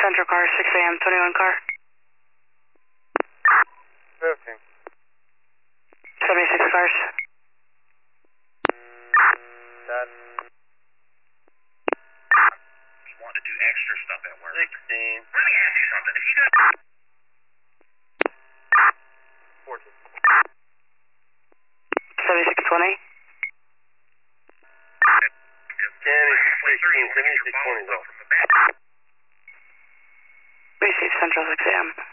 Central car, 6 a.m., 21 car. 15. 76 cars. That. Want to do extra stuff at work. 16. Let me ask you something. If you got 14. 7620. Kenny, 16, 76, 20 though. Receive Central 6 a.m.